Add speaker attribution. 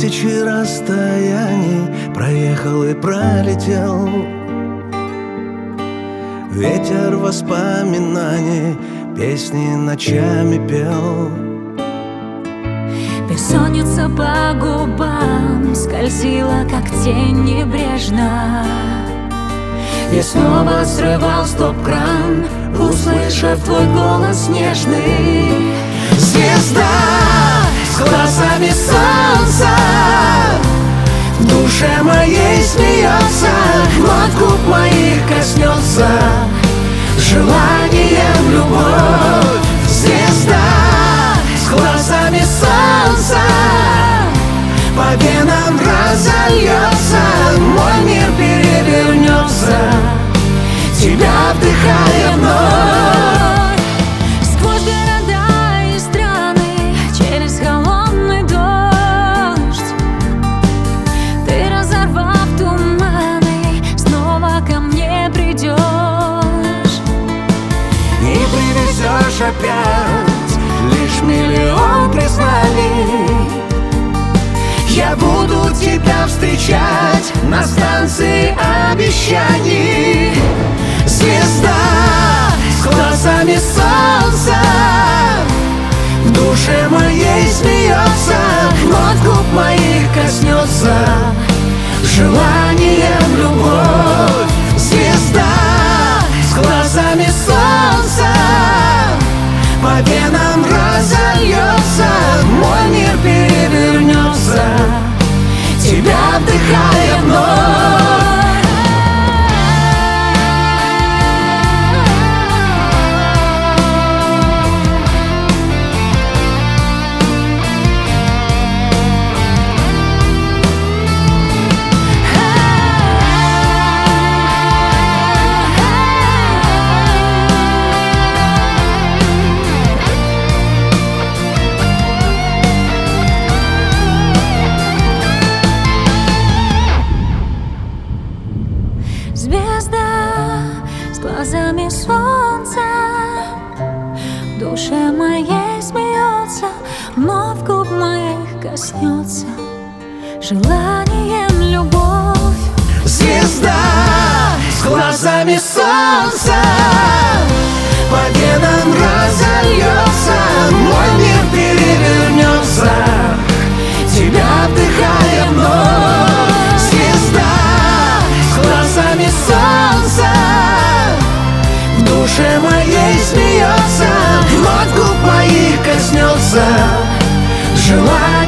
Speaker 1: тысячи расстояний проехал и пролетел. Ветер воспоминаний песни ночами пел.
Speaker 2: Бессонница по губам скользила, как тень небрежно. Я снова срывал стоп-кран, услышав твой голос нежный. Звезда с глазами солнца в душе моей смеется, но от губ моих коснется желанием любовь. Звезда с глазами солнца по венам разольется, мой мир перевернется, тебя вдыхая вновь. Сквозь города и страны, через холодный дождь, ты, разорвав туманы, снова ко мне придешь и привезешь опять лишь миллион признаний. Я буду тебя встречать на станции обещаний. Звезда с глазами солнца в душе моей смеется, но от губ моих коснется желанием любовь. Звезда с глазами солнца по венам разольется, мой мир перевернется, тебя вдыхая вновь. Звезда с глазами солнца в душе моей смеется, но в губ моих коснется желанием любовь. Звезда с глазами солнца по венам разольется, мой мир перевернется, тебя вдыхая вновь. Глазами солнца в душе моей смеется, но от губ моих коснется желание.